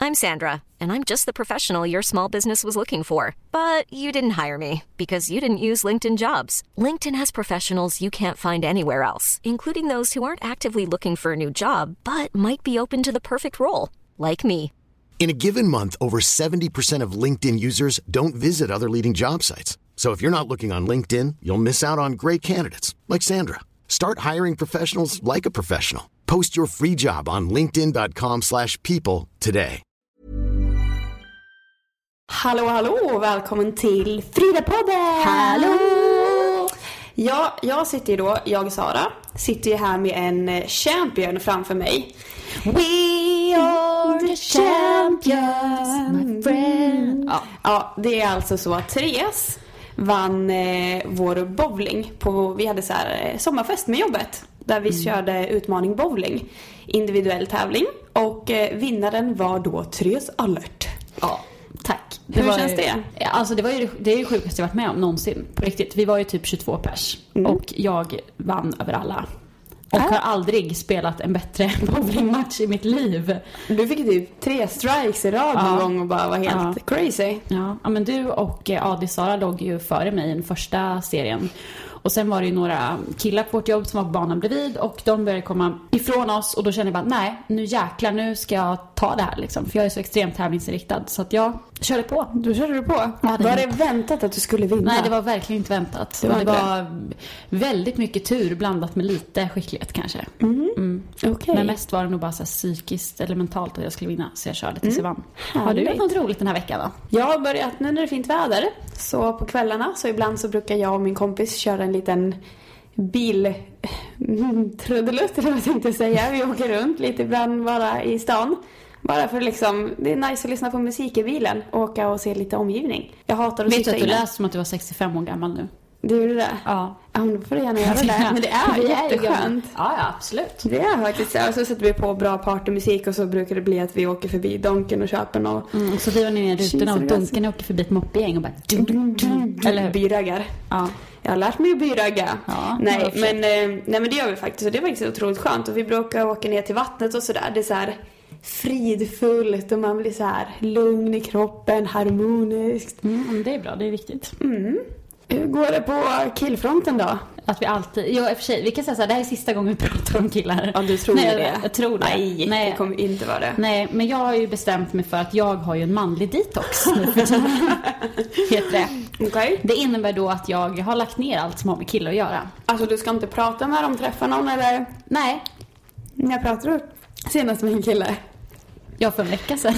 I'm Sandra, and I'm just the professional your small business was looking for. But you didn't hire me because you didn't use LinkedIn Jobs. LinkedIn has professionals you can't find anywhere else, including those who aren't actively looking for a new job, but might be open to the perfect role, like me. In a given month, over 70% of LinkedIn users don't visit other leading job sites. So if you're not looking on LinkedIn, you'll miss out on great candidates like Sandra. Start hiring professionals like a professional. Post your free job on linkedin.com/people today. Hallå, välkommen till Frida-podden! Hallå! Ja, jag Sara, sitter ju här med en champion framför mig. We are the champions, my friend. Ja, det är alltså så att Therese vann vår bowling vi hade så här sommarfest med jobbet där vi körde utmaning bowling, individuell tävling, och vinnaren var då Therese Allert. Ja, tack. Hur känns det? Alltså det är ju sjukaste jag varit med om någonsin, på riktigt. Vi var ju typ 22 pers och jag vann över alla. Och har aldrig spelat en bättre bowlingmatch i mitt liv. Du fick typ 3 strikes i rad någon gång och bara var helt crazy. Ja, men du och Adi Sara låg ju före mig i den första serien. Och sen var det ju några killar på vårt jobb som var på banan bredvid, och de började komma ifrån oss, och då kände jag bara, nej, nu jäklar, nu ska jag ta det här liksom. För jag är så extremt tävlingsinriktad, så att jag körde på. Du körde på? Ja, var det väntat att du skulle vinna? Nej, det var verkligen inte väntat. Det var väldigt mycket tur blandat med lite skicklighet kanske. Okay. Men mest var det nog bara så här psykiskt eller mentalt att jag skulle vinna, så jag körde tills jag vann. Har du gjort något roligt den här veckan då? Jag har börjat, nu när det är fint väder, så på kvällarna, så ibland så brukar jag och min kompis köra en liten trudelutt, eller vad jag tänkte säga. Vi åker runt lite ibland bara i stan. Bara för liksom, det är nice att lyssna på musik i bilen och åka och se lite omgivning. Jag hatar att sitta inne. Vet du att du läste som att du var 65 år gammal nu? Du gjorde det? Ja. Ja, men då får du gärna göra det. Men det är jätteskönt. Ja, absolut. Det är faktiskt så. Och så sätter vi på bra partymusik, och så brukar det bli att vi åker förbi Donken och köper något. Så vi var nere i rutorna och Donken åker förbi ett moppegäng och bara... Eller byraggar. Ja. Jag har lärt mig att byragga. Ja, nej, men det gör vi faktiskt. Och det är faktiskt otroligt skönt. Och vi brukar åka ner till vattnet och sådär. Det är så här fridfullt och man blir så här lugn i kroppen, harmoniskt. Det är bra, det är viktigt. Hur går det på killfronten då? Att vi alltid... Jo, i och för sig, vi kan säga så här, det här är sista gången vi pratar om killar. Ja, du tror det? Jag tror det. Nej, det kommer inte vara det. Nej, men jag har ju bestämt mig för att jag har ju en manlig detox nu för tiden. Heter det. Okay. Det innebär då att jag har lagt ner allt som har med killar att göra. Alltså, du ska inte prata med dem, träffa någon eller? Nej. När pratar du senast med en kille? Ja, för en vecka sedan.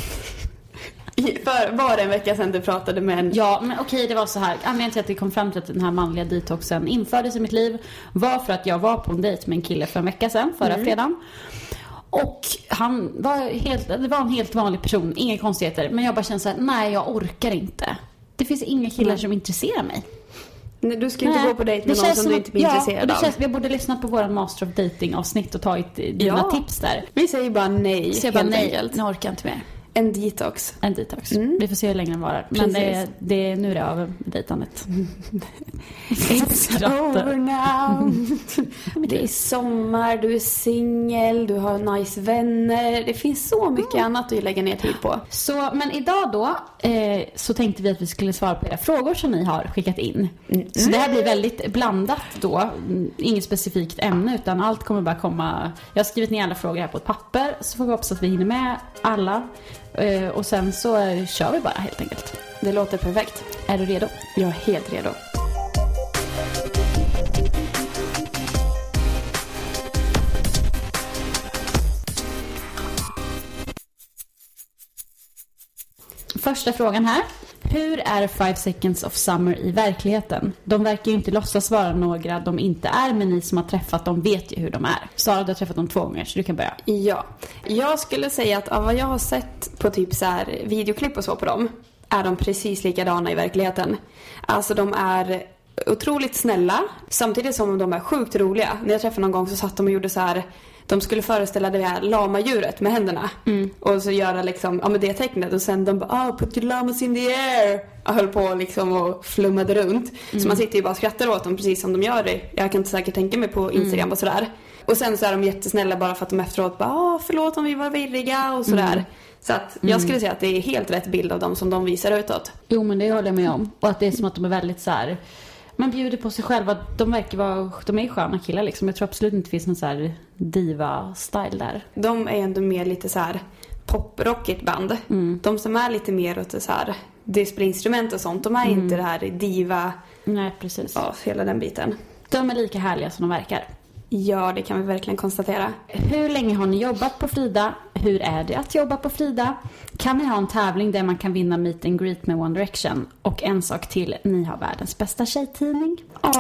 Var det en vecka sedan du pratade med en... Ja, men okej, det var så här. Anledningen till att vi kom fram till att den här manliga detoxen infördes i mitt liv var för att jag var på en dejt med en kille för en vecka sedan, förra fredagen. Och det var en helt vanlig person, inga konstigheter. Men jag bara kände så här, nej, jag orkar inte. Det finns inga killar som intresserar mig. Nej, du ska inte gå på dejt med någon som du inte blir intresserad av. Ja, vi borde lyssna på våran Master of Dating-avsnitt och tagit dina tips där. Vi säger bara nej. Så jag bara nej, nu orkar jag inte mer. En detox. Vi får se hur länge den varar. Men det är nu det är över med dejtandet. It's over now. Det är sommar, du är singel, du har nice vänner. Det finns så mycket annat att lägga ner tid på. Så, men idag då så tänkte vi att vi skulle svara på era frågor som ni har skickat in. Så det här blir väldigt blandat då. Inget specifikt ämne, utan allt kommer bara komma. Jag har skrivit ner alla frågor här på ett papper, så får vi hoppas att vi hinner med alla. Och sen så kör vi bara helt enkelt. Det låter perfekt. Är du redo? Jag är helt redo. Första frågan här. Hur är 5 Seconds of Summer i verkligheten? De verkar ju inte låtsas vara några de inte är, men ni som har träffat dem vet ju hur de är. Sara, du har träffat dem 2 gånger, så du kan börja. Ja, jag skulle säga att av vad jag har sett på typ så här videoklipp och så på dem, är de precis likadana i verkligheten. Alltså de är otroligt snälla, samtidigt som de är sjukt roliga. När jag träffade någon gång så satt de och gjorde så här. De skulle föreställa det här lama-djuret med händerna. Och så göra liksom, med det tecknet. Och sen de bara, put your llamas in the air. Och höll på liksom och flummade runt. Så man sitter ju bara och skrattar åt dem precis som de gör det. Jag kan inte säkert tänka mig på Instagram och sådär. Och sen så är de jättesnälla bara för att de efteråt bara, förlåt om vi var virriga och sådär. Så att jag skulle säga att det är helt rätt bild av dem som de visar utåt. Jo, men det håller jag med om. Och att det är som att de är väldigt så här, man bjuder på sig själva. De verkar vara, de är sköna killar liksom. Jag tror absolut inte det finns någon så här diva-style där. De är ändå mer lite så här poprockigt band. De som är lite mer åt så här, det spelar instrument och sånt. De är inte det här diva. Nej, precis. Ja, hela den biten. De är lika härliga som de verkar. Ja, det kan vi verkligen konstatera. Hur länge har ni jobbat på Frida? Hur är det att jobba på Frida? Kan ni ha en tävling där man kan vinna meet and greet med One Direction? Och en sak till, ni har världens bästa tjejtidning.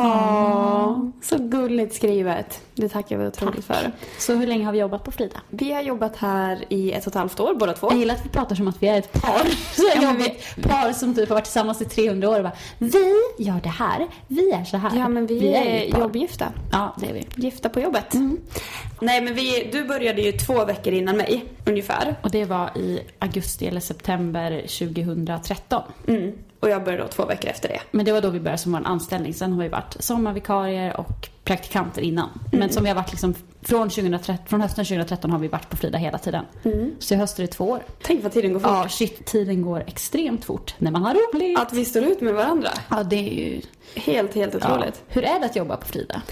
Så gulligt skrivet. Det tackar vi otroligt för. Så hur länge har vi jobbat på Frida? Vi har jobbat här i 1,5 år, båda två. Jag gillar att vi pratar som att vi är ett par. Så jag ett par som typ har varit tillsammans i 300 år och bara, vi gör det här, vi är så här. Ja, men vi är jobbgifta. Ja, det är vi. Gifta på jobbet. Nej, men du började ju 2 veckor innan mig, ungefär. Och det var i augusti eller september 2013. Och jag började då 2 veckor efter det. Men det var då vi började som var en anställning. Sen har vi varit sommarvikarier och praktikanter innan. Men som vi har varit liksom från hösten 2013 har vi varit på Frida hela tiden. Så i höst är det 2 år. Tänk vad tiden går fort. Ja, shit, tiden går extremt fort när man har roligt. Att vi står ut med varandra. Ja, det är ju helt otroligt. Ja. Hur är det att jobba på Frida?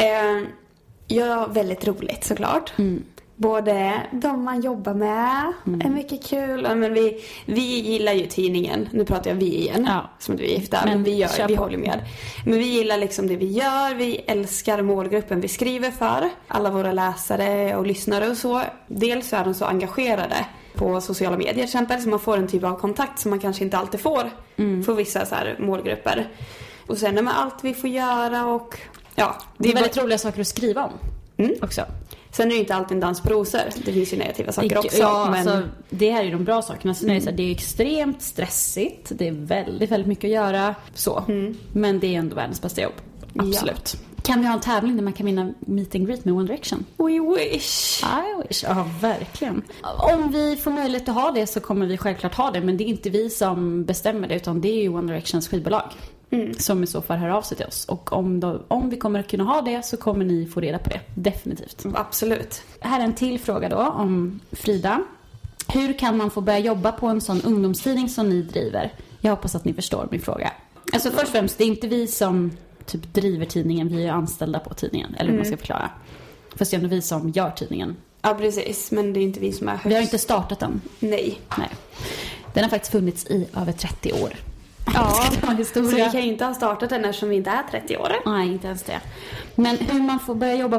Ja, väldigt roligt såklart. Både de man jobbar med är mycket kul. Men vi gillar ju tidningen. Nu pratar jag vi igen, som du är gifta. Men vi håller med. Men vi gillar liksom det vi gör. Vi älskar målgruppen vi skriver för. Alla våra läsare och lyssnare och så. Dels så är de så engagerade på sociala medier till exempel. Så man får en typ av kontakt som man kanske inte alltid får för vissa så här målgrupper. Och sen med allt vi får göra och ja. Det är väldigt roliga saker att skriva om också. Sen är det ju inte alltid en dans på rosor. Det finns ju negativa saker också. Ja, men alltså, det här är ju de bra sakerna. Sen är det, så här, det är extremt stressigt. Det är väldigt, väldigt mycket att göra. Så. Men det är ändå världens bästa jobb. Absolut. Ja. Kan vi ha en tävling där man kan vinna meet and greet med One Direction? We wish. I wish. Ja, verkligen. Om vi får möjlighet att ha det så kommer vi självklart ha det. Men det är inte vi som bestämmer det. Utan det är ju One Directions skivbolag. Som i så fall hör av sig till oss. Och om vi kommer att kunna ha det så kommer ni få reda på det. Definitivt. Absolut. Här är en till fråga då om Frida. Hur kan man få börja jobba på en sån ungdomstidning som ni driver? Jag hoppas att ni förstår min fråga. Alltså först och främst, det är inte vi som typ driver tidningen. Vi är anställda på tidningen. Eller hur man ska förklara. Fast det är ändå vi som gör tidningen. Ja, precis. Men det är inte vi som är högst. Vi har inte startat den. Nej. Den har faktiskt funnits i över 30 år. Ja, så vi kan ju inte ha startat den eftersom vi inte är 30 år. Nej, inte ens det. Men hur man får börja jobba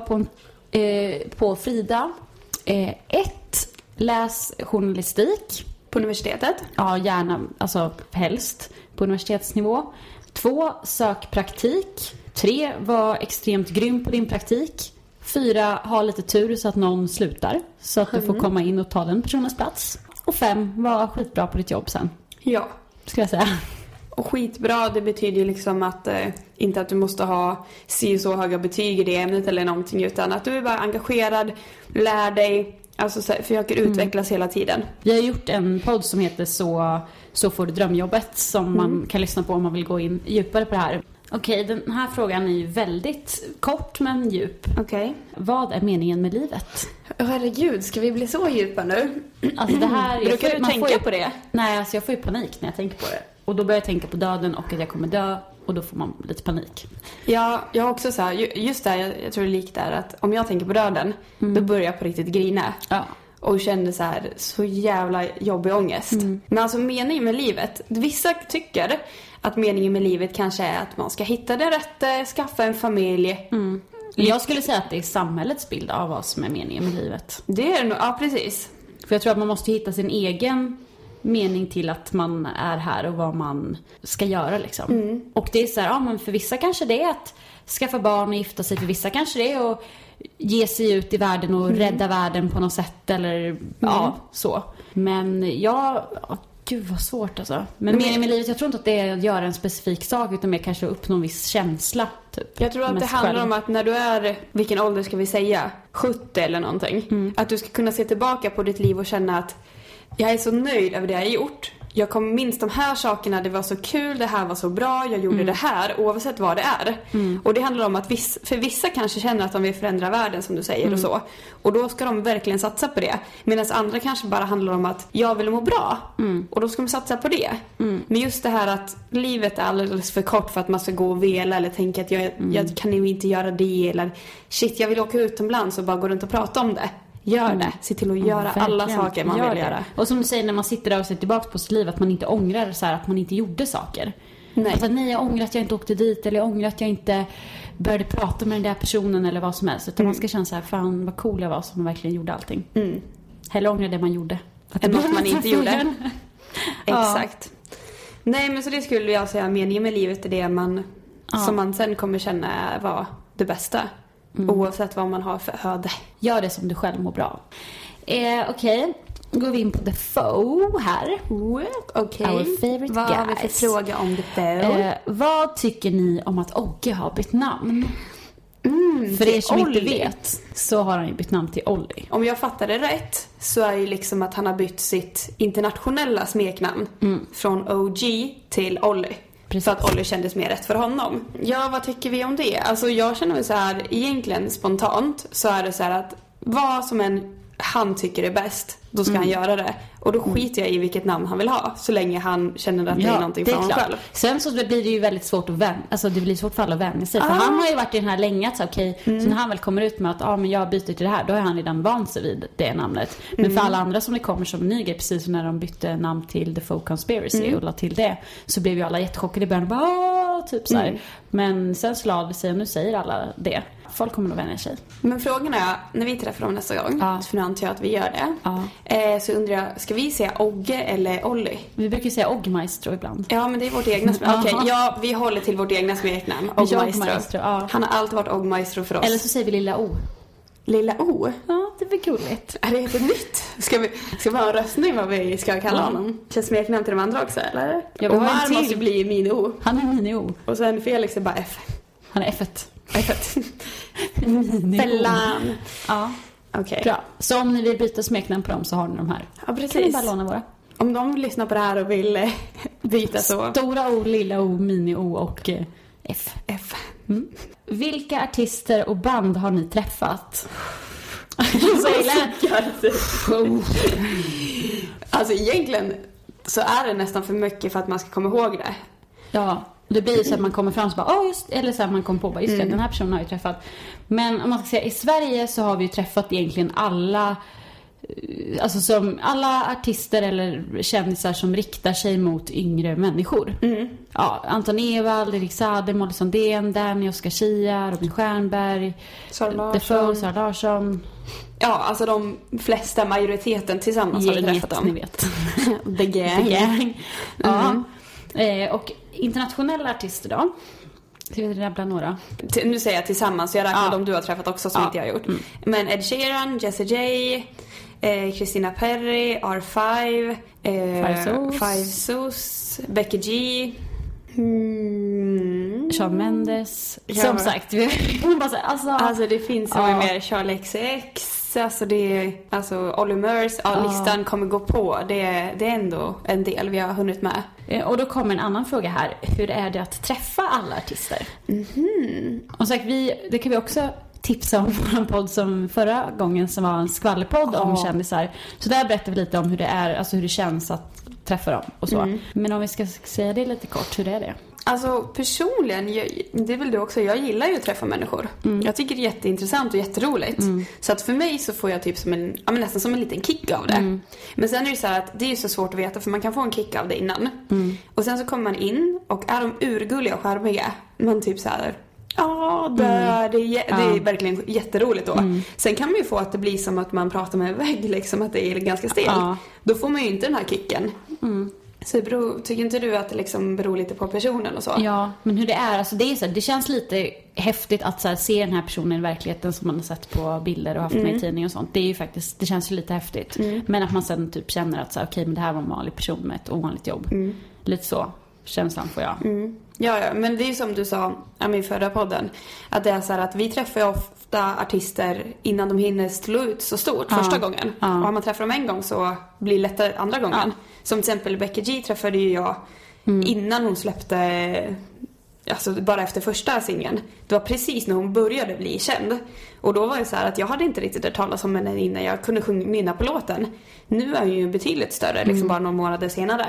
på Frida. 1. Läs journalistik. På universitetet? Ja, gärna, alltså helst på universitetsnivå. 2. Sök praktik. 3. Var extremt grym på din praktik. 4. Ha lite tur så att någon slutar. Så att du får komma in och ta den personens plats. Och 5. Var skitbra på ditt jobb sen. Ja. Ska jag säga. Och skitbra, det betyder ju liksom att inte att du måste ha så höga betyg i det ämnet eller någonting, utan att du är bara engagerad, lär dig, alltså försöker utvecklas hela tiden. Vi har gjort en podd som heter Så får du drömjobbet som man kan lyssna på om man vill gå in djupare på det här. Okej, den här frågan är ju väldigt kort men djup. Okej. Vad är meningen med livet? Herregud, ska vi bli så djupa nu? Alltså det här, brukar du tänka på det? Nej, alltså jag får ju panik när jag tänker på det. Och då börjar jag tänka på döden och att jag kommer dö. Och då får man lite panik. Ja, jag har också så här, just där, jag tror det är likt där att om jag tänker på döden, då börjar jag på riktigt grina. Ja. Och kände så jävla jobbig ångest. Men alltså meningen med livet, vissa tycker att meningen med livet kanske är att man ska hitta det rätta, skaffa en familj. Jag skulle säga att det är samhällets bild av vad som är meningen med livet. Det är det nog, ja precis. För jag tror att man måste hitta sin egen mening till att man är här och vad man ska göra liksom. Och det är så här, ja men för vissa kanske det är att skaffa barn och gifta sig, för vissa kanske det är att ge sig ut i världen och rädda världen på något sätt eller ja, så. Men gud vad svårt alltså. Men meningen med livet, jag tror inte att det är att göra en specifik sak utan mer kanske att uppnå en viss känsla typ. Jag tror att det handlar om att när du är, vilken ålder ska vi säga, 70 eller någonting, att du ska kunna se tillbaka på ditt liv och känna att jag är så nöjd över det jag har gjort. jag kommer minst de här sakerna, det var så kul, det här var så bra, jag gjorde det här, oavsett vad det är. Och det handlar om att för vissa kanske känner att de vill förändra världen, som du säger, och så. Och då ska de verkligen satsa på det. Medan andra kanske bara handlar om att jag vill må bra. Och då ska de satsa på det. Men just det här att livet är alldeles för kort för att man ska gå och vela eller tänka att jag kan ju inte göra det, eller shit, jag vill åka utomlands och bara gå runt och prata om det. Gör det. Se till att göra alla saker man vill göra. Och som du säger, när man sitter där och ser tillbaka på sitt liv, att man inte ångrar så här, att man inte gjorde saker. Nej. Alltså, nej, jag ångrar att jag inte åkte dit, eller jag ångrar att jag inte började prata med den där personen eller vad som helst. Utan man ska känna så här, fan vad cool jag var som verkligen gjorde allting. Hellre ångra det man gjorde. Än något man inte gjorde. Exakt. Nej, men så det skulle jag säga, meningen med livet är det som man sen kommer känna var det bästa. Oavsett vad man har för öde. Gör det som du själv mår bra. Okej. Går vi in på Defoe här. Okej. Our favorite vad guys. har vi för fråga om Defoe? Vad tycker ni om att Ogge har bytt namn? För er som inte vet så har han ju bytt namn till Olli. Om jag fattar det rätt så är det liksom att han har bytt sitt internationella smeknamn från OG till Olli. Precis. För att Olli kändes mer rätt för honom. Ja, vad tycker vi om det? Alltså jag känner väl så här, egentligen spontant så är det så här att vad som han tycker är bäst, då ska han göra det. Och då skiter jag i vilket namn han vill ha, så länge han känner att det är någonting för honom själv. Sen så blir det ju väldigt svårt att det blir svårt för alla att vänja sig. För han har ju varit i den här länge att så när han väl kommer ut med att men jag byter till det här, då har han redan vant sig vid det namnet. Men för alla andra som det kommer som en ny grej, precis som när de bytte namn till Defoe Conspiracy och la till det, så blev ju alla jättechockade i början, bara typ så här. Men sen så lade det sig och nu säger alla det. Folk kommer nog vänja sig. Men frågan är, när vi träffar dem nästa gång, för nu antar jag att vi gör det, så undrar jag, ska vi säga Ogge eller Olli? Vi brukar säga Oggmaestro ibland. Ja, men det är vårt egna smeknamn. Okej, ja, vi håller till vårt egna smeknamn. Oggmaestro. Han har alltid varit Oggmaestro för oss. Eller så säger vi Lilla O. Lilla O? Ja, det blir gulligt. Är det ett nytt? Ska vi ha en röstning vad vi ska kalla honom? Känns smeknamn till de andra också, eller? Ja, vi har en måste bli Mini-O. Han är Mini-O. Och sen Felix är bara F. Han är F1. Fällan. Ja. Okej. Bra. Så om ni vill byta smeknamn på dem så har ni de här. Ja, precis. Kan ni bara låna våra? Om de lyssnar på det här och vill byta så. Stora O, lilla O, mini-O och F. Vilka artister och band har ni träffat? Alltså egentligen så är det nästan för mycket för att man ska komma ihåg det. Ja, det blir så att man kommer fram och bara, eller så att man kommer på bara, just det, den här personen har jag träffat. Men om man ska säga, i Sverige så har vi ju träffat egentligen alla, alltså som alla artister eller kändisar som riktar sig mot yngre människor. Ja, Anton Ewald, Erik Saade, Molly Sandén, Danny, Oscar Schia, Robin Stjernberg, Defoe, Sara Larsson. Ja, alltså de flesta, majoriteten tillsammans har vi träffat dem. Ni vet. The Gang. Ja. Och internationella artister då? Ska vi rabbla några? Nu säger jag tillsammans, jag räknar de du har träffat också som inte jag har gjort. Men Ed Sheeran, Jessie J, Christina Perri, R5, Five Sos, Becky G, Shawn Mendes. Som sagt, vi bara alltså det finns så mer. Charlie XX, alltså Olly Murs, listan kommer gå på. Det är ändå en del vi har hunnit med. Och då kommer en annan fråga här. Hur är det att träffa alla artister? Och sagt, det kan vi också tipsa om på en podd som förra gången som var en skvallerpodd om kändisar. Så där berättar vi lite om hur det är, alltså hur det känns att träffa dem och så. Men om vi ska säga det lite kort, hur är det? Alltså personligen, det är väl du också, jag gillar ju att träffa människor. Jag tycker det är jätteintressant och jätteroligt. Så att för mig så får jag typ som nästan som en liten kick av det. Men sen är det så här att det är så svårt att veta, för man kan få en kick av det innan. Och sen så kommer man in och är de urgulliga och charmiga. Man typ så här, det är verkligen jätteroligt då. Sen kan man ju få att det blir som att man pratar med en vägg, liksom att det är ganska stelt. Då får man ju inte den här kicken. Så tycker inte du att det liksom beror lite på personen och så? Ja, men hur det är, alltså det är så här, det känns lite häftigt att så här, se den här personen i verkligheten som man har sett på bilder och haft med i tidning och sånt. Det är ju faktiskt, det känns ju lite häftigt. Men att man sen typ känner att så här, okej, men det här var en vanlig person med ett ovanligt jobb. Lite så. känslan får jag. Ja, men det är ju som du sa i förra podden. Att det är så här att vi träffar ju ofta artister innan de hinner slå ut så stort första gången. Och om man träffar dem en gång så blir det lättare andra gången. Som till exempel Becky G träffade ju jag innan hon släppte... Alltså bara efter första singeln. Det var precis när hon började bli känd. Och då var det så här att jag hade inte riktigt hört talas om henne innan jag kunde nynna på låten. Nu är hon ju betydligt större, liksom bara några månader senare.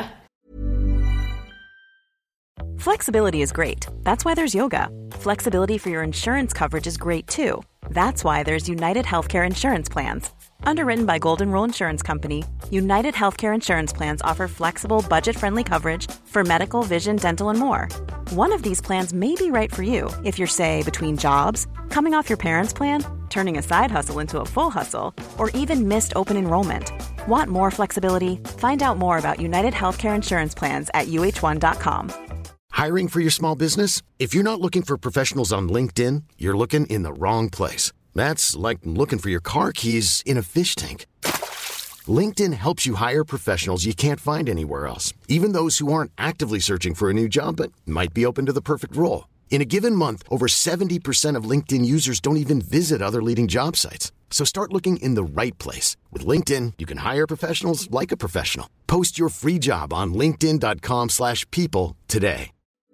Flexibility is great. That's why there's yoga. Flexibility for your insurance coverage is great too. That's why there's United Healthcare Insurance Plans. Underwritten by Golden Rule Insurance Company, United Healthcare Insurance Plans offer flexible, budget-friendly coverage for medical, vision, dental, and more. One of these plans may be right for you if you're, say, between jobs, coming off your parents' plan, turning a side hustle into a full hustle, or even missed open enrollment. Want more flexibility? Find out more about United Healthcare Insurance Plans at uh1.com. Hiring for your small business? If you're not looking for professionals on LinkedIn, you're looking in the wrong place. That's like looking for your car keys in a fish tank. LinkedIn helps you hire professionals you can't find anywhere else, even those who aren't actively searching for a new job but might be open to the perfect role. In a given month, over 70% of LinkedIn users don't even visit other leading job sites. So start looking in the right place. With LinkedIn, you can hire professionals like a professional. Post your free job on linkedin.com/people today.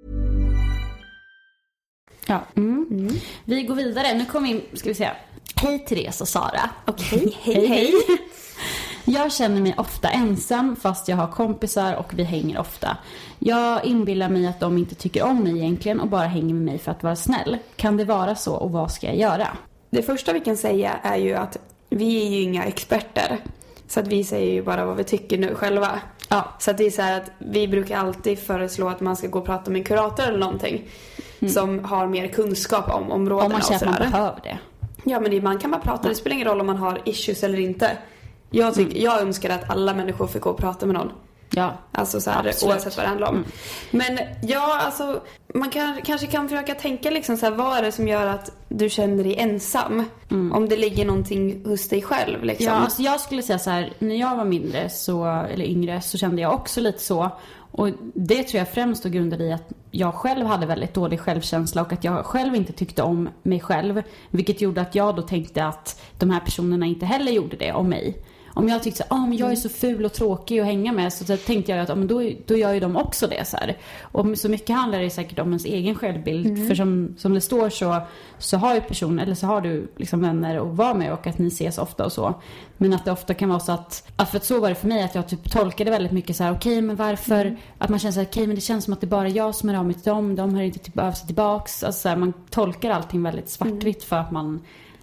Ja. Vi går vidare. Nu kommer vi, ska vi se. Hej Therese och Sara. Okej, hej. Jag känner mig ofta ensam fast jag har kompisar och vi hänger ofta. Jag inbillar mig att de inte tycker om mig egentligen och bara hänger med mig för att vara snäll. Kan det vara så och vad ska jag göra? Det första vi kan säga är ju att vi är ju inga experter. Så att vi säger ju bara vad vi tycker nu själva. Ja. Så att det är så här att vi brukar alltid föreslå att man ska gå och prata med en kurator eller någonting. Som har mer kunskap om områdena. Om man känner att man behöver det. Ja, men man kan bara prata. Det spelar ingen roll om man har issues eller inte. Jag önskar att alla människor får gå och prata med någon. Ja, alltså så här, oavsett vad det handlar om. Men ja, alltså man kanske kan försöka tänka liksom så här, vad är det som gör att du känner dig ensam? Om det ligger någonting hos dig själv liksom. Ja, alltså jag skulle säga så här, när jag var mindre eller yngre så kände jag också lite så. Och det tror jag främst grundade i att jag själv hade väldigt dålig självkänsla och att jag själv inte tyckte om mig själv. Vilket gjorde att jag då tänkte att de här personerna inte heller gjorde det om mig. Om jag tyckte men jag är så ful och tråkig att hänga med, så tänkte jag att men då gör ju de också det så här. Och så mycket handlar det säkert om ens egen självbild. För som det står så har ju personer, eller så har du liksom vänner att vara med och att ni ses ofta och så. Men att det ofta kan vara så att för att så var det för mig att jag typ tolkade väldigt mycket så här: okej, men varför? Att man känner så här, okej, men det känns som att det är bara jag som är av mig till dem. De har inte typ av sig tillbaks. Alltså så här, man tolkar allting väldigt svartvitt för att man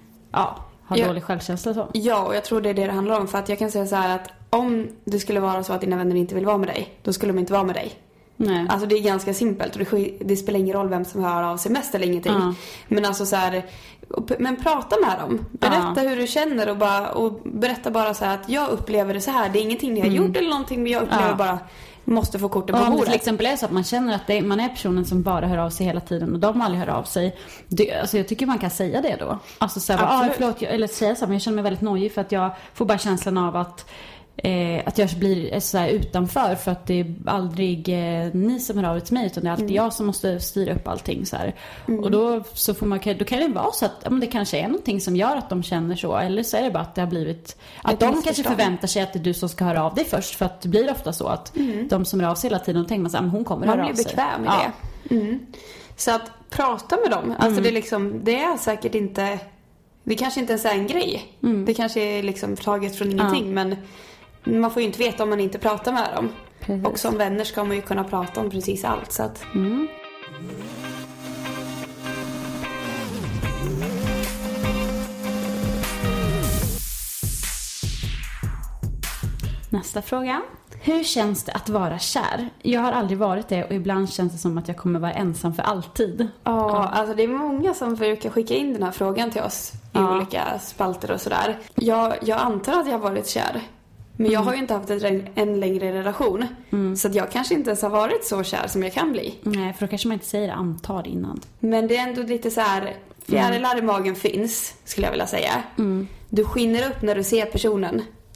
har dålig självkänsla så. Ja, och jag tror det är det handlar om. För att jag kan säga så här att om det skulle vara så att dina vänner inte vill vara med dig, då skulle de inte vara med dig. Nej. Alltså det är ganska simpelt. Och det spelar ingen roll vem som hör av sig mest eller ingenting. Men alltså så här, men prata med dem. Berätta hur du känner och berätta bara så här att jag upplever det så här. Det är ingenting ni har gjort eller någonting, men jag upplever bara måste få korten på bordet. Om det till exempel är så att man känner att man är personen som bara hör av sig hela tiden och de aldrig hör av sig. Alltså jag tycker man kan säga det då. Alltså såhär, förlåt, eller säga så här, men jag känner mig väldigt nojig för att jag får bara känslan av att jag blir så här utanför, för att det är aldrig ni som hör av till mig, utan det är alltid jag som måste styra upp allting så här. Och då kan det vara så att det kanske är någonting som gör att de känner så, eller så är det bara att det har blivit att de kanske förväntar sig att det är du som ska höra av dig först, för att det blir ofta så att de som hör av sig hela tiden tänker man så här, hon kommer höra av sig. Man blir bekväm med det. Så att prata med dem, alltså det är säkert inte, det kanske inte ens är en grej. Det kanske är liksom taget från ingenting, men man får ju inte veta om man inte pratar med dem. Precis. Och som vänner ska man ju kunna prata om precis allt. Så att... Nästa fråga. Hur känns det att vara kär? Jag har aldrig varit det och ibland känns det som att jag kommer vara ensam för alltid. Alltså det är många som brukar skicka in den här frågan till oss i olika spalter och sådär. Jag antar att jag har varit kär. Men jag har ju inte haft en längre relation. Så att jag kanske inte ens har varit så kär som jag kan bli. Nej, för då kanske man inte säger antar innan. Men det är ändå lite så här, fjärilar i magen finns, skulle jag vilja säga. Du skiner upp när du ser personen.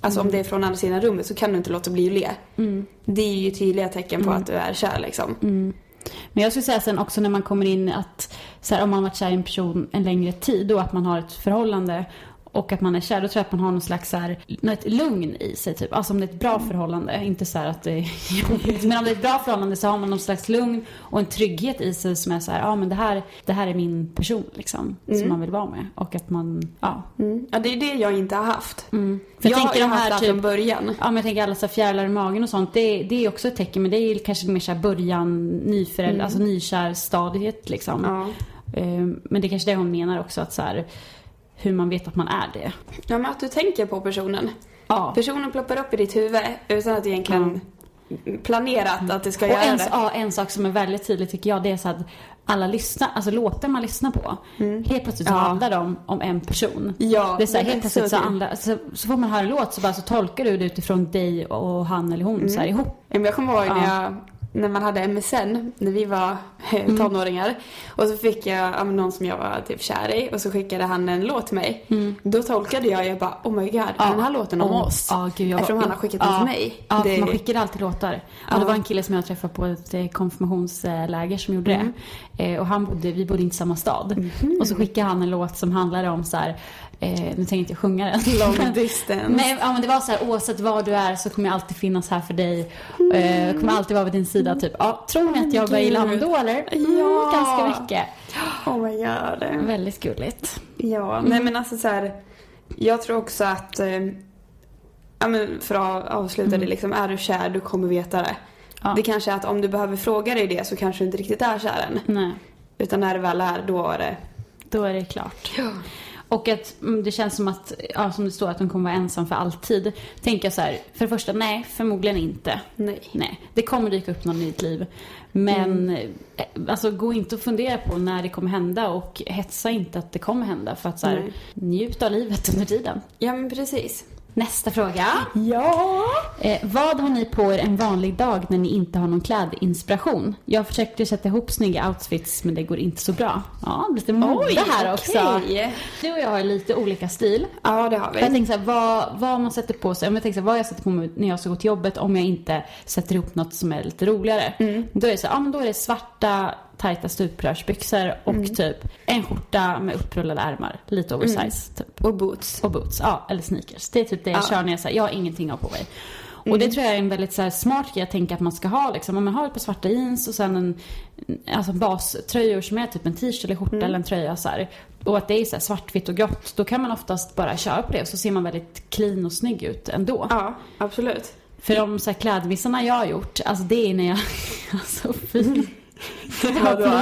Alltså om det är från andra sidan rummet så kan du inte låta bli att le. Det är ju tydliga tecken på att du är kär liksom. Men jag skulle säga sen också när man kommer in att så här, om man varit kär i en person en längre tid och att man har ett förhållande och att man är kär, då tror jag att man har någon slags så här, ett lugn i sig typ. Alltså om det är ett bra förhållande, inte så här att det är jobbigt, men om det är ett bra förhållande så har man någon slags lugn och en trygghet i sig som är så här, ja men det här är min person liksom, som man vill vara med. Och att man, ja. Ja, det är det jag inte har haft. För jag tänker har de här haft det från början. Ja, men jag tänker alla så här fjärilar i magen och sånt, det är också ett tecken, men det är kanske mer så här början, nyförälder, alltså nykär stadiet liksom. Ja. Men det är kanske det hon menar också, att så här, hur man vet att man är det. Ja, men att du tänker på personen. Ja. Personen ploppar upp i ditt huvud utan att du egentligen planerat att det ska göra det. Ja, en sak som är väldigt tydlig tycker jag, det är så att alla lyssnar, alltså låtar man lyssnar på, helt plötsligt så handlar de om en person. Ja, det är så här, det helt plötsligt så får man höra en låt så tolkar du det utifrån dig och han eller hon så här ihop. Men jag kommer ihåg när man hade MSN, när vi var tonåringar. Och så fick jag någon som jag var typ kär i. Och så skickade han en låt till mig. Då tolkade jag bara, oh my god, är den här låten om oss? Eftersom han har skickat den till mig. Ja, man skickade alltid låtar. Och det var en kille som jag träffade på ett konfirmationsläger som gjorde det. Och vi bodde inte i samma stad. Och så skickade han en låt som handlade om så här, nu tänkte jag inte sjunga den. Long distance. Nej, men det var så här, oavsett var du är så kommer jag alltid finnas här för dig. Kommer alltid vara vid din sida typ. Ja, tror ni att jag börjar gilla honom då eller? Ja. Ganska mycket. Oh my god. Väldigt gulligt. Ja, nej men alltså så här, jag tror också att men för att avsluta det liksom, är du kär, du kommer veta det. Det kanske är att om du behöver fråga dig det så kanske du inte riktigt är kär än. Nej. Utan när det väl är, då är det klart. Ja. Och att det känns som att, som det står, att de kommer vara ensam för alltid. Tänker jag så här, för det första, nej, förmodligen inte. Nej. Det kommer dyka upp någon i ditt liv. Men alltså, gå inte och fundera på när det kommer hända och hetsa inte att det kommer hända. För att så här, njut av livet under tiden. Ja, men precis. Nästa fråga. Ja. Vad har ni på er en vanlig dag när ni inte har någon klädinspiration? Jag försökte sätta ihop snygga outfits, men det går inte så bra. Ja, lite mode här också. Du och jag har lite olika stil. Ja, det har vi. Jag tänkte så här, vad man sätter på sig. Om jag tänker så här, vad jag sätter på mig när jag ska gå till jobbet, om jag inte sätter ihop något som är lite roligare. Då är det så här, men då är det svarta tajta stuprörsbyxor och typ en skjorta med upprullade ärmar, lite oversize typ. Och boots, ja, eller sneakers. Det är typ det jag kör när jag säger jag har ingenting av på mig. Och det tror jag är en väldigt så här, smart grej jag tänker att man ska ha liksom. Om man har ett par svarta jeans och sen en baströjor som är typ en t-shirt eller skjorta eller en tröja så här, och att det är så här svartvitt och grått, då kan man oftast bara köra på det och så ser man väldigt clean och snygg ut ändå. Ja, absolut. För de så här klädmissarna jag har gjort, alltså det är när jag alltså fin. Jag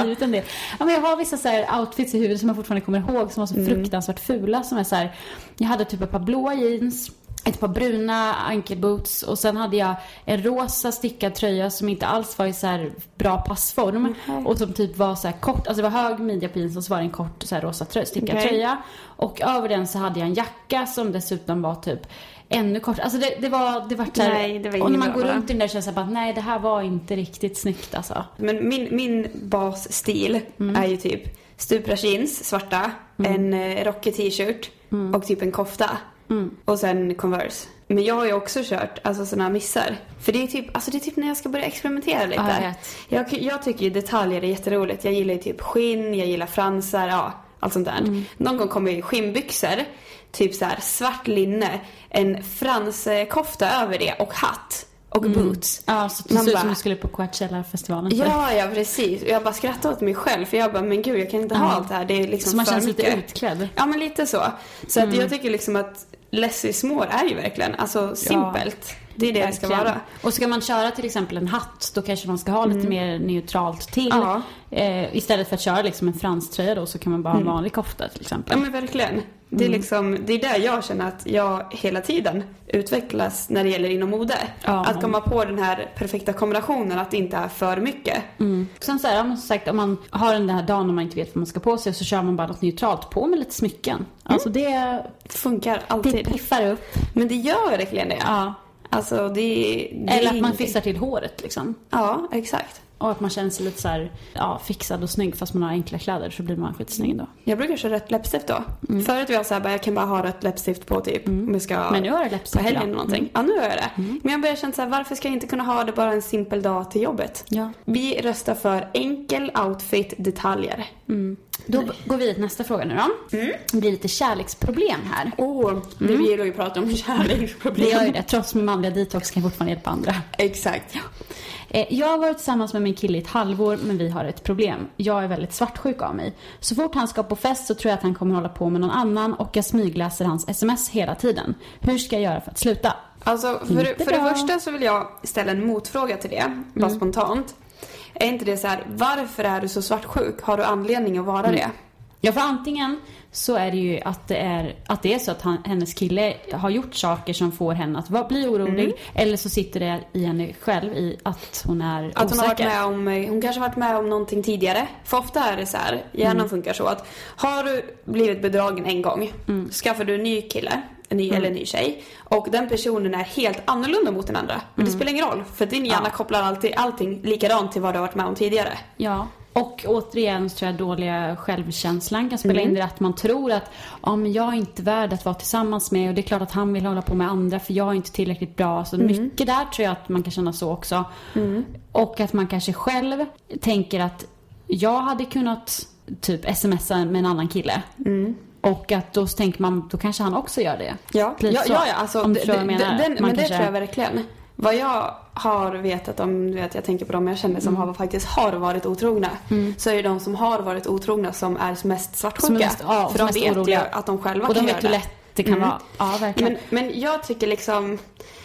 har vissa så här outfits i huvudet som jag fortfarande kommer ihåg som var så fruktansvärt fula, som är så här, jag hade typ ett par blåa jeans, ett par bruna ankelboots och sen hade jag en rosa stickad tröja som inte alls var i så här bra passform och som typ var så här kort, alltså det var hög midja på jeans och så var det en kort så här rosa stickad tröja, och över den så hade jag en jacka som dessutom var typ ännu kort. Alltså det var så här, nej, det var och när man går runt i den där känns det bara nej, det här var inte riktigt snyggt alltså. Men min basstil är ju typ stuprörs jeans, svarta, en rockig t-shirt och typ en kofta. Och sen Converse. Men jag har ju också kört alltså såna missar. För det är typ när jag ska börja experimentera lite. Jag tycker ju detaljer är jätteroligt. Jag gillar ju typ skinn, jag gillar fransar, allt sånt där. Någon gång kommer jag skinnbyxor, typ så här svart linne, en franskofta över det och hatt och boots. Ja, så det ser ut som du skulle på Coachella-festivalen. Ja, precis. Och jag bara skrattade åt mig själv, för jag bara, men gud, jag kan inte ha allt det här. Det är liksom så man för känns mycket. Lite utklädd. Ja, men lite så. Så att jag tycker liksom att less is more är ju verkligen, alltså simpelt. Det är det ska vara. Och ska man köra till exempel en hatt, då kanske man ska ha lite mer neutralt till. Istället för att köra liksom en franströja då, så kan man bara ha en vanlig kofta till exempel. Ja, men verkligen. Det är liksom, det är där jag känner att jag hela tiden utvecklas när det gäller inom mode. Att komma på den här perfekta kombinationen, att det inte är för mycket. Sen så här, som sagt, om man har den här dagen och man inte vet vad man ska på sig, så kör man bara något neutralt på med lite smycken. Alltså det funkar alltid. Det piffar upp. Men det gör verkligen det. Ja. Alltså det eller att man fixar till håret liksom. Ja, exakt. Och att man känner sig lite så här, fixad och snygg fast man har enkla kläder, så blir man skitsnygg då. Jag brukar köra rött läppstift då. Förut var jag så här, jag kan bara ha rött läppstift på typ. Om jag ska Men nu har du läppstift på helgen eller någonting. Ja, nu har jag det. Men jag börjar känna så här, varför ska jag inte kunna ha det bara en simpel dag till jobbet? Ja. Vi röstar för enkel outfit, detaljer. Då går vi till nästa fråga nu då. Det blir lite kärleksproblem här. Vi gillar ju att prata om kärleksproblem. Det gör ju det. Trots min manliga detox kan jag fortfarande hjälpa andra. Exakt. Jag har varit tillsammans med min kille i ett halvår, men vi har ett problem. Jag är väldigt svartsjuk av mig. Så fort han ska på fest så tror jag att han kommer hålla på med någon annan, och jag smygläser hans sms hela tiden. Hur ska jag göra för att sluta? Alltså, för det första så vill jag ställa en motfråga till det, bara spontant. Är inte det så här, varför är du så svartsjuk? Har du anledning att vara det? Ja, för antingen så är det ju att det är så att hennes kille har gjort saker som får henne att bli orolig. Eller så sitter det i henne själv i att hon är osäker. Att hon har varit med om, hon kanske har varit med om någonting tidigare. För ofta är det så här, hjärnan funkar så att har du blivit bedragen en gång, skaffar du en ny kille eller en ny tjej, och den personen är helt annorlunda mot den andra. Men det spelar ingen roll, för din hjärna kopplar allting likadant till vad du har varit med om tidigare. Ja. Och återigen så tror jag dåliga självkänslan kan spela in det, att man tror att men jag är inte värd att vara tillsammans med, och det är klart att han vill hålla på med andra för jag är inte tillräckligt bra. Så mycket där tror jag att man kan känna så också. Och att man kanske själv tänker att jag hade kunnat typ smsa med en annan kille. Och att då tänker man, då kanske han också gör det. Ja, alltså, men det tror jag verkligen. Vad jag har vetat om, jag tänker på dem jag känner som faktiskt har varit otrogna, så är det de som har varit otrogna som är mest svartsjuka. För de vet oroliga. Ju att de själva och kan de göra vet hur lätt det kan vara. Ja, verkligen. Men jag tycker liksom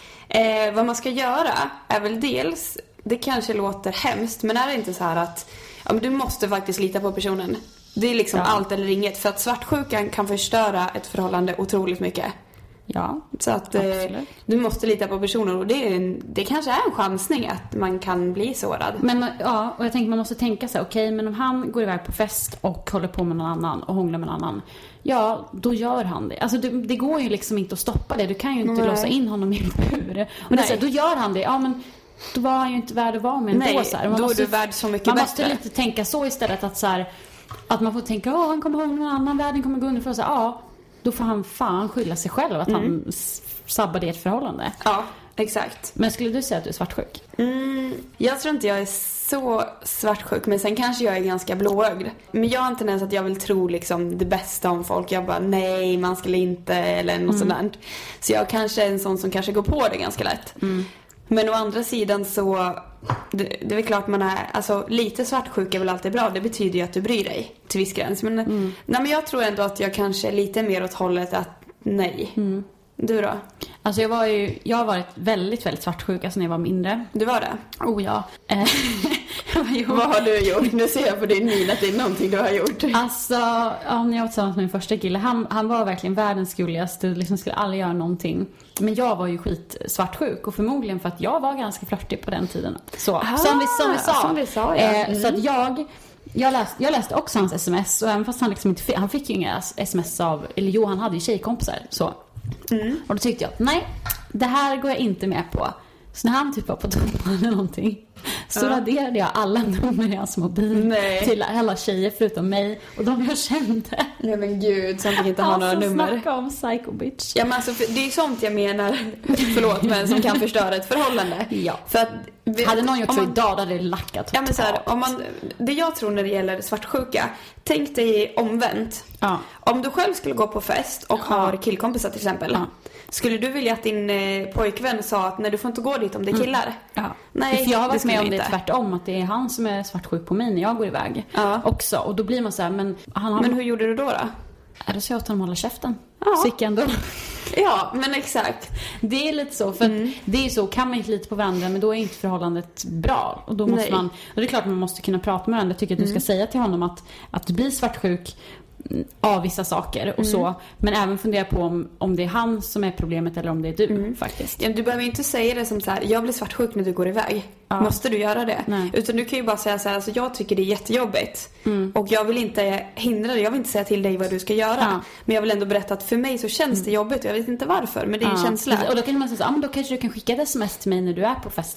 vad man ska göra är väl dels, det kanske låter hemskt, men är det inte så här att men du måste faktiskt lita på personen. Det är liksom allt eller inget, för att svartsjukan kan förstöra ett förhållande otroligt mycket. Ja, så att du måste lita på personer, och det kanske är en chansning att man kan bli sårad. Men och jag tänker man måste tänka så här, okej, men om han går iväg på fest och håller på med någon annan och hånglar med någon annan, ja, då gör han det. Alltså det går ju liksom inte att stoppa det. Du kan ju inte låsa in honom i en bur. Och det är så här, då gör han det. Ja, men då var han ju inte värd att vara med ändå. Så här. Då är du värd så mycket man bättre. Man måste lite tänka så istället, att så här, att man får tänka, han kommer hångla med någon annan, världen kommer gå under, för att säga, då får han fan skylla sig själv att han sabbade ett förhållande. Ja, exakt. Men skulle du säga att du är svartsjuk? Jag tror inte jag är så svartsjuk, men sen kanske jag är ganska blåögd. Men jag har inte ens att jag vill tro liksom det bästa om folk. Jag bara, nej, man skulle inte, eller något sånt där. Så jag kanske är en sån som kanske går på det ganska lätt. Men å andra sidan så det är väl klart man är, alltså lite svartsjuk är väl alltid bra. Det betyder ju att du bryr dig till viss gräns. Men, nej, men jag tror ändå att jag kanske är lite mer åt hållet att nej. Du då? Alltså jag har varit väldigt, väldigt svartsjuk alltså när jag var mindre. Du var det? Oh ja. Vad har du gjort? Nu ser jag på din min att det är någonting du har gjort. Alltså, när jag var tillsammans med min första kille, han var verkligen världens gulligaste, liksom skulle aldrig göra någonting. Men jag var ju skit svartsjuk, och förmodligen för att jag var ganska flörtig på den tiden. Så, som vi sa, ja. Så att jag läste också hans sms, och även fast han liksom inte han fick ju inga sms av, eller jo, han hade ju tjejkompisar så. Och då tyckte jag att nej, det här går jag inte med på. Så när han typ var på toppen eller någonting, så raderade jag alla nummer i hans mobil till alla tjejer förutom mig och de jag kände. Nej men gud, så han fick inte ha några nummer. Snacka om psycho bitch. Ja, men alltså, det är sånt jag menar, förlåt, men som kan förstöra ett förhållande. Ja. För att hade någon gjort så idag hade det lackat. Ja, men så här, det jag tror när det gäller svartsjuka, tänk dig omvänt. Ja. Om du själv skulle gå på fest och har killkompisar till exempel, skulle du vilja att din pojkvän sa att nej, du får inte gå dit om det är killar? Ja. Nej, för jag har varit med om det tvärtom, att det är han som är svartsjuk på mig när jag går iväg också. Och då blir man så här, men hur gjorde du då? Då sa jag åt honom att hålla käften. Så gick jag ändå. Ja, men exakt. Det är lite så, för det är så, kan man inte lita på varandra, men då är inte förhållandet bra. Och då måste man, och det är klart man måste kunna prata med varandra. Jag tycker att du ska säga till honom att du blir svartsjuk av vissa saker och så, men även fundera på om det är han som är problemet eller om det är du faktiskt. Ja, du behöver inte säga det som så här, jag blir svartsjuk när du går iväg. Måste du göra det? Nej. Utan du kan ju bara säga så här, alltså, jag tycker det är jättejobbigt och jag vill inte hindra dig, jag vill inte säga till dig vad du ska göra, men jag vill ändå berätta att för mig så känns det jobbigt och jag vet inte varför, men det är en känsla. Och då kan man säga så, men då kanske du kan skicka ett sms till mig när du är på festen.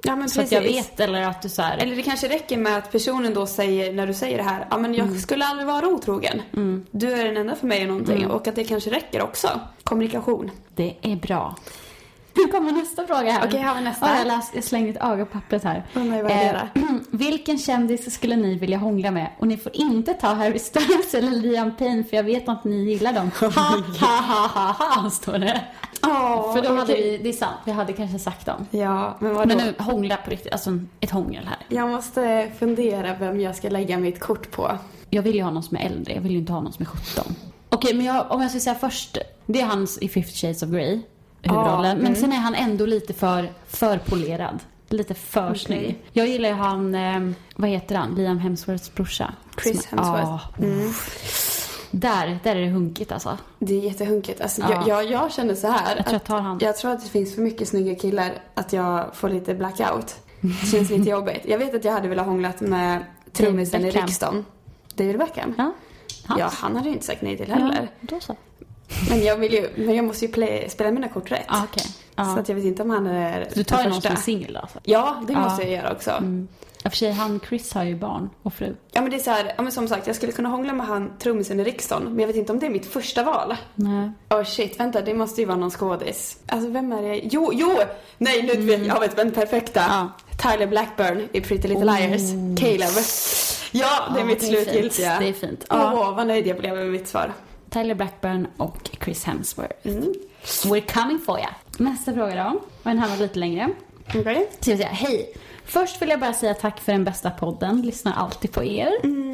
Ja, men så att jag vet, eller att du så här... Eller det kanske räcker med att personen då säger, när du säger det här, ja men jag skulle aldrig vara otrogen. Du är den enda för mig och någonting. Och att det kanske räcker också. Kommunikation. Det är bra. Nu kommer nästa fråga här. Okej, har vi nästa? Jag slängde ett öga på pappret här. Vilken kändis skulle ni vilja hångla med? Och ni får inte ta Harry Styles eller Liam Payne, för jag vet att ni gillar dem. Ha, står det. För då hade vi, det är sant, vi hade kanske sagt dem. Ja, men vadå? Men nu hångla på riktigt, alltså ett hångel här. Jag måste fundera vem jag ska lägga mitt kort på. Jag vill ju ha någon som är äldre, jag vill ju inte ha någon som är 17. Okej, men om jag ska säga först, det är hans i 50 Shades of Grey. Huvudrollen. Men sen är han ändå lite för polerad. Lite för snygg. Jag gillar ju han, vad heter han? Liam Hemsworths brorsa. Chris Hemsworth. Där är det hunkigt alltså. Det är jättehunkigt. Alltså, jag känner så här. Jag tror att det finns för mycket snygga killar att jag får lite blackout. Det känns lite jobbigt. Jag vet att jag hade velat hånglat med trummisen i riksdagen. David Beckham. Ja, han hade ju inte sagt nej till heller. Ja, då så. Men jag måste ju spela mina kort rätt. Okay. Så att jag vet inte om han är... Du tar ju någon som är singel alltså. Ja, det måste jag göra också. Ja, för sig, Chris har ju barn och fru. Ja, men det är så här, men som sagt, jag skulle kunna hångla med han trummisen i riksdagen, men jag vet inte om det är mitt första val. Nej. Shit, vänta, det måste ju vara någon skådis. Alltså, vem är det? Jo! Nej, nu vet jag vet vem perfekta. Tyler Blackburn i Pretty Little Liars. Caleb. Ja, det är mitt slutgiltiga. Det är fint. Vad nöjd jag blev med mitt svar. Tyler Blackburn och Chris Hemsworth. We're coming for you. Nästa fråga då. Och den här var lite längre. Okej. Så jag säger, hej. Först vill jag bara säga tack för den bästa podden. Lyssnar alltid på er.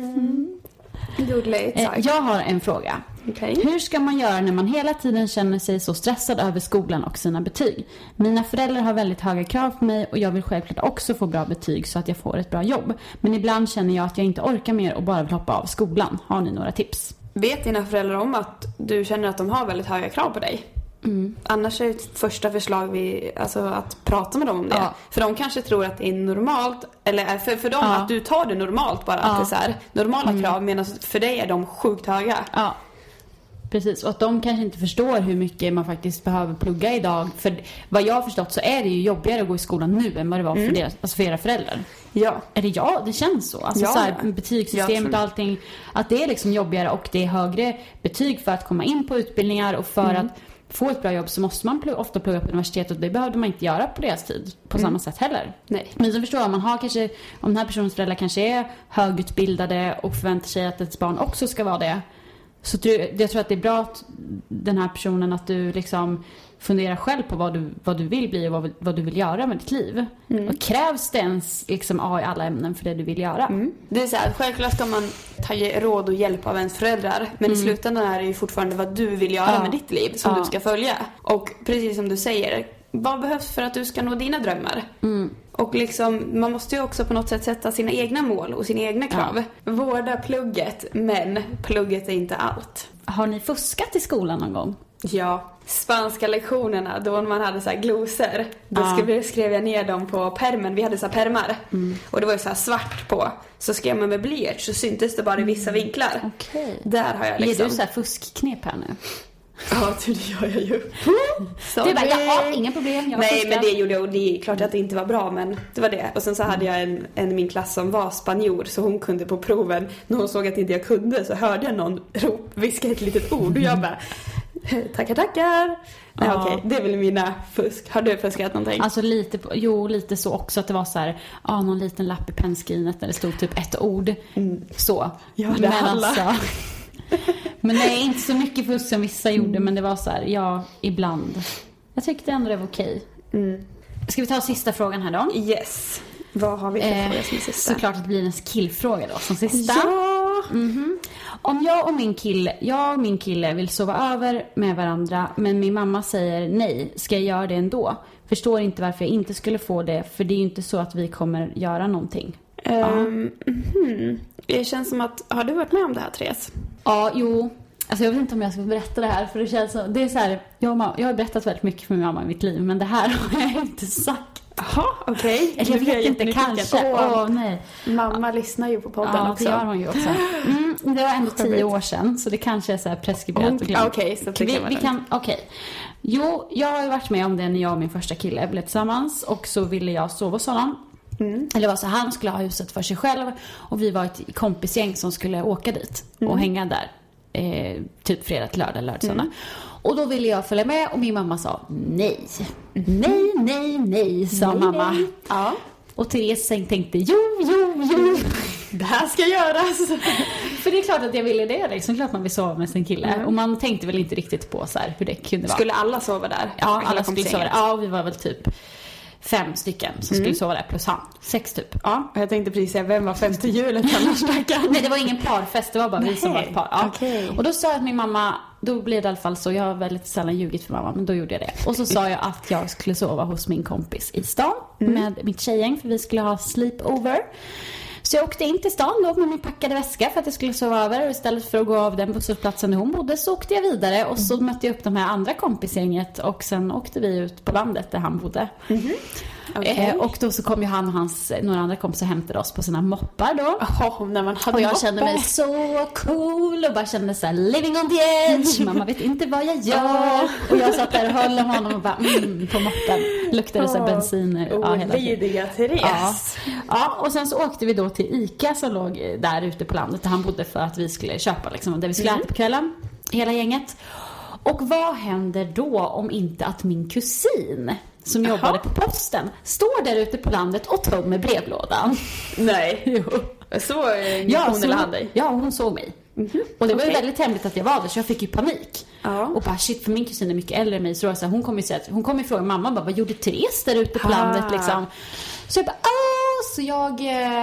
Jag har en fråga. Hur ska man göra när man hela tiden känner sig så stressad över skolan och sina betyg? Mina föräldrar har väldigt höga krav på mig och jag vill självklart också få bra betyg så att jag får ett bra jobb. Men ibland känner jag att jag inte orkar mer och bara vill hoppa av skolan. Har ni några tips? Vet dina föräldrar om att du känner att de har väldigt höga krav på dig? Annars är ett första förslag att prata med dem om det. För de kanske tror att det är normalt, eller för dem att du tar det normalt bara, att det är så här, normala krav, medan för dig är de sjukt höga. Ja. Precis, och att de kanske inte förstår hur mycket man faktiskt behöver plugga idag. För vad jag har förstått så är det ju jobbigare att gå i skolan nu än vad det var för era föräldrar. Ja. Är det det känns så. Alltså så här, betygssystemet och allting. Att det är liksom jobbigare och det är högre betyg för att komma in på utbildningar. Och för att få ett bra jobb så måste man ofta plugga på universitet. Och det behövde man inte göra på deras tid på samma sätt heller. Nej. Men så förstår jag, om den här personens föräldrar kanske är högutbildade och förväntar sig att ett barn också ska vara det. Så jag tror att det är bra att den här personen, att du liksom funderar själv på vad du vill bli och vad du vill göra med ditt liv. Och krävs det ens liksom A i alla ämnen för det du vill göra? Det är så här, självklart ska man ta råd och hjälp av ens föräldrar. Men i slutändan är det ju fortfarande vad du vill göra med ditt liv som du ska följa. Och precis som du säger, vad behövs för att du ska nå dina drömmar? Och liksom, man måste ju också på något sätt sätta sina egna mål och sina egna krav. Vårda plugget, men plugget är inte allt. Har ni fuskat i skolan någon gång? Ja, spanska lektionerna då man hade så här glosor. Då skrev jag ner dem på permen. Vi hade så här permar. Och det var ju så här svart på. Så skrev man med blyerts så syntes det bara i vissa vinklar. Okej. Där har jag liksom... Ger du så här fuskknep här nu? Ja, det gör jag ju. Du bara, jag har inga problem. Nej, men det gjorde jag, och det är klart att det inte var bra, men det var det. Och sen så hade jag en i min klass som var spanjor, så hon kunde på proven, när hon såg att inte jag kunde, så hörde jag någon viska ett litet ord och jag bara, tackar. Nej, okej, det är väl mina fusk. Har du fuskat någonting? Alltså lite så också, att det var så här, någon liten lapp i pennskrinet där det stod typ ett ord. Så. Ja, det men alltså... Men nej, inte så mycket fusk som vissa gjorde, men det var så här, ibland. Jag tyckte ändå det var okej. Ska vi ta sista frågan här då? Yes. Vad har vi för fråga som sista? Såklart att det blir en killfråga då som sista. Ja. Om jag och min kille vill sova över med varandra, men min mamma säger nej, ska jag göra det ändå? Förstår inte varför jag inte skulle få det, för det är ju inte så att vi kommer göra någonting. Det känns som att, har du varit med om det här, Therese? Ja, jo. Alltså jag vet inte om jag ska berätta det här, för det känns så, det är så här, jag har berättat väldigt mycket för min mamma i mitt liv, men det här har jag inte sagt. Jaha, okej. Eller jag vet inte, kanske. Nej. Mamma lyssnar ju på podden också. Ja, det gör hon ju också. Det var ändå 10 år sedan, så det kanske är så här preskriberat och glömt. Okej, så vi kan, Jo, jag har ju varit med om det när jag och min första kille blev tillsammans. Och så ville jag sova hos honom. Eller var så han skulle ha huset för sig själv. Och vi var ett kompisgäng som skulle åka dit och hänga där. Typ fredag till lördag söndag. Och då ville jag följa med och min mamma sa nej, sa mamma. Nej. Ja. Och Therese tänkte jo. Det här ska göras. För det är klart att jag ville det. Liksom klart man vill sova med sin kille. Och man tänkte väl inte riktigt på så här, hur det kunde vara. Skulle alla sova där? Ja, alla skulle sova där. Ja, vi var väl typ 5 stycken som skulle sova där plus han. 6 typ. Ja. Jag tänkte precis säga, vem var 5:e hjulet annars? Nej, det var ingen parfest. Det var bara vi som var ett par. Ja. Okay. Och då sa jag att min mamma, då blev det i alla fall så. Jag har väldigt sällan ljugit för mamma, men då gjorde jag det. Och så sa jag att jag skulle sova hos min kompis i stan med mitt tjejgäng, för vi skulle ha sleepover. Så jag åkte in till stan då med min packade väska för att jag skulle sova över. Och istället för att gå av den busshållplatsen där hon bodde så åkte jag vidare. Och så mötte jag upp de här andra kompisgänget. Och sen åkte vi ut på landet där han bodde. Okay. Och då så kom ju han och några andra kompisar hämtade oss på sina moppar då. När man hade och jag kände mig så cool och bara kände så här, living on the edge. Mamma vet inte vad jag gör. Och jag satt där och höll om honom och bara på moppen. Luktade så här bensin. Lydiga Therese. Ja, och sen så åkte vi då till Ica som låg där ute på landet där han bodde för att vi skulle köpa liksom, där vi skulle äta på kvällen. Hela gänget. Och vad händer då om inte att min kusin som jobbade på posten står där ute på landet och tömmer brevlådan? Nej. Jo. Så hon eller han dig? Ja, hon såg mig. Och det var ju väldigt hemligt att jag var där, så jag fick ju panik. Och bara shit, för min kusin är mycket äldre än mig, så då, hon kommer ju fråga mamma bara, vad gjorde Therese där ute på landet liksom? Så jag bara, så jag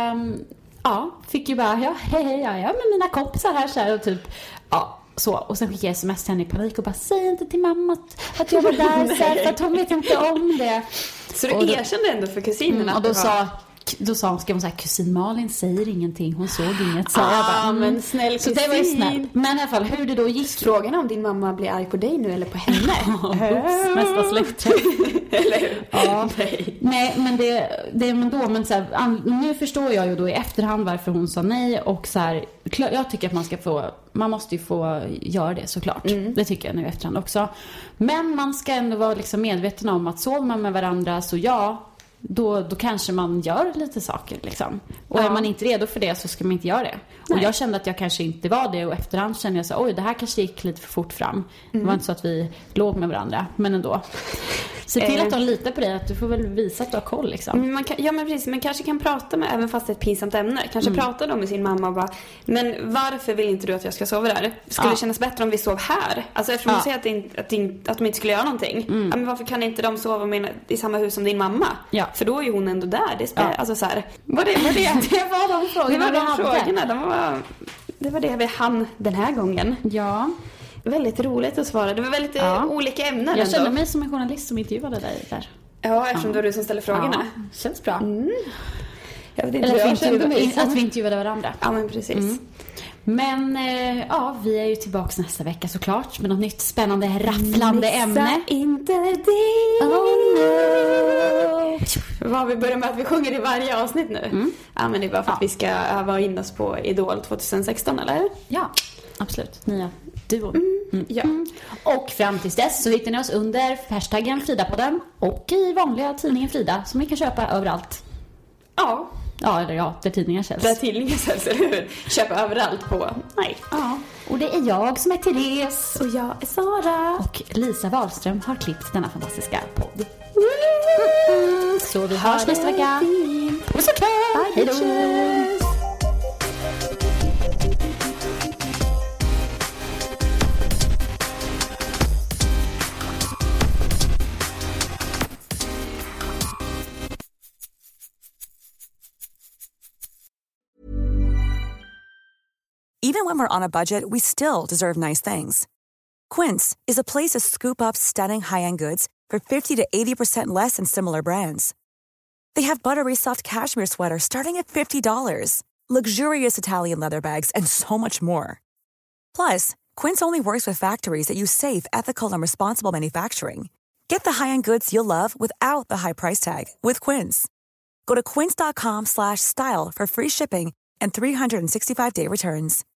fick ju bara hej, med mina kompisar här så här, och typ så, och sen fick jag sms till henne i panik och bara, säg inte till mamma att jag var där så här, för att hon vet inte om det. Så du erkände ändå för kusinen och då sa hon, ska hon säga, kusin Malin säger ingenting, hon såg inget, så jag bara, men snäll kusin. Så det var ju snäll. Men i alla fall, hur det då gick. Frågan om din mamma blir arg på dig nu eller på henne. Nästa släkt. Eller hur? Ja. Nej, men så här, nu förstår jag ju då i efterhand varför hon sa nej, och så här, jag tycker att man måste ju få göra det såklart. Det tycker jag nu i efterhand också. Men man ska ändå vara liksom medveten om att sover man med varandra, så då kanske man gör lite saker liksom. Och är man inte redo för det så ska man inte göra det. Nej. Och jag kände att jag kanske inte var det, och efterhand kände jag så, oj, det här kanske gick lite för fort fram. Det var inte så att vi låg med varandra, men ändå. Se till att de litar på dig, att du får väl visa att du har koll liksom. Men precis, man kanske kan prata med, även fast det är ett pinsamt ämne, kanske prata då med sin mamma och bara, men varför vill inte du att jag ska sova där? Skulle det kännas bättre om vi sov här? Alltså eftersom du säger att de inte skulle göra någonting. Men varför kan inte de sova i samma hus som din mamma? Ja. För då är ju hon ändå där. Alltså så här, det var de frågorna. Det var det vi hann den här gången. Ja. Väldigt roligt att svara. Det var väldigt olika ämnen. Jag kände mig som en journalist som intervjuade dig där. Ja, eftersom det var du som ställde frågorna. Känns bra. Jag vet inte, att vi intervjuade varandra. Ja, men precis. Men vi är ju tillbaka nästa vecka såklart med något nytt spännande rafflande ämne. Inte det. Vad vi börjar med att vi sjunger i varje avsnitt nu. Ja, men det är bara för att vi ska öva in oss på Idol 2016, eller? Ja, absolut. Nya duon. Ja. Och fram tills dess så hittar ni oss under hashtaggen Frida-podden och i vanliga tidningen Frida, som ni kan köpa överallt. Där tidningar säljs. Där tidningar säljs, eller hur? Köpa överallt på. Nej. Ja. Och det är jag som är Therese. Och jag är Sara. Och Lisa Wahlström har klippt denna fantastiska podd. Så vi hörs nästa vecka. Puss och kram. Hej då. Even when we're on a budget, we still deserve nice things. Quince is a place to scoop up stunning high-end goods for 50 to 80% less than similar brands. They have buttery soft cashmere sweaters starting at $50, luxurious Italian leather bags, and so much more. Plus, Quince only works with factories that use safe, ethical, and responsible manufacturing. Get the high-end goods you'll love without the high price tag with Quince. Go to quince.com/style for free shipping and 365-day returns.